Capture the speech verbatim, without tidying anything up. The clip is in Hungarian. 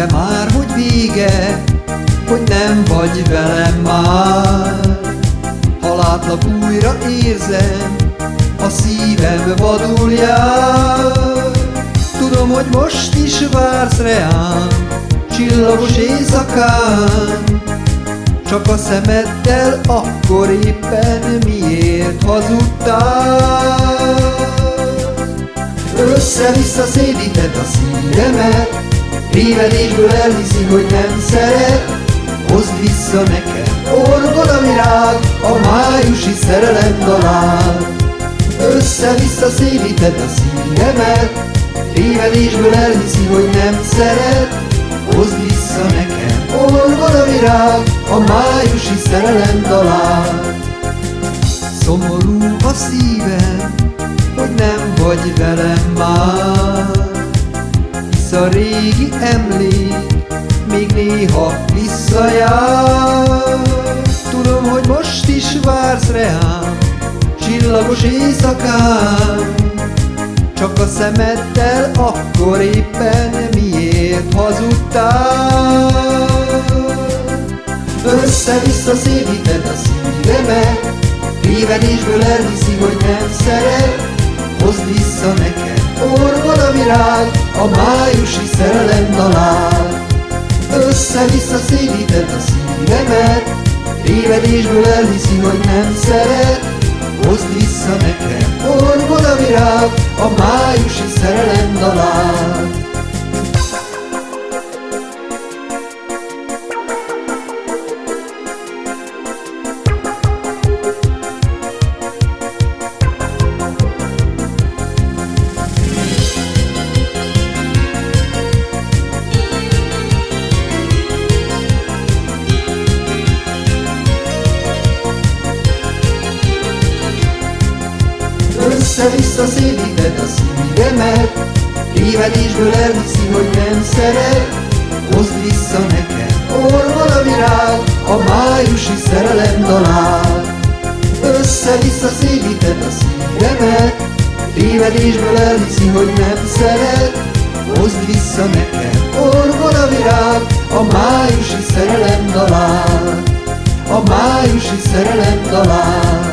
Érezd-e már, hogy vége, hogy nem vagy velem már? Ha látlak újra érzem, a szívem vadul jár. Tudom, hogy most is vársz reám, csillagos éjszakán, csak a szemeddel akkor éppen miért hazudtál? Össze-vissza szédíted a szívemet, tévedésből elhiszi, hogy nem szeret. Hozd vissza nekem, orgod a virág, a májusi szerelem dalát. Össze-vissza szédíted a szívemet, tévedésből elhiszi, hogy nem szeret. Hozd vissza nekem, orgod a virág, a májusi szerelem dalát. Szomorú a szívem, hogy nem vagy velem már, hisz a régi emlék még néha visszajár. Tudom, hogy most is vársz reám, csillagos éjszakán, csak a szemeddel akkor éppen miért hazudtál? Össze-vissza szédíted a szívemet, tévedésből elhiszi, hogy nem szeret. Hozd vissza nekem, orgod a virág, a májusi szerelem dalát. Össze-vissza szédíted a szívemet, tévedésből elhiszi, hogy nem szeret. Hozd vissza nekem, orgod a virág, a májusi szerelem dalát. Össze-vissza szédíted a szívemet, tévedésből elhiszi, hogy nem szeret. Hozd vissza nekem, orgod a virág, a májusi szerelem dalát. Össze-vissza szédíted a szívemet, tévedésből elhiszi, hogy nem szeret. Hozd vissza nekem, orgod a virág, a májusi szerelem dalát. A májusi szerelem dalát.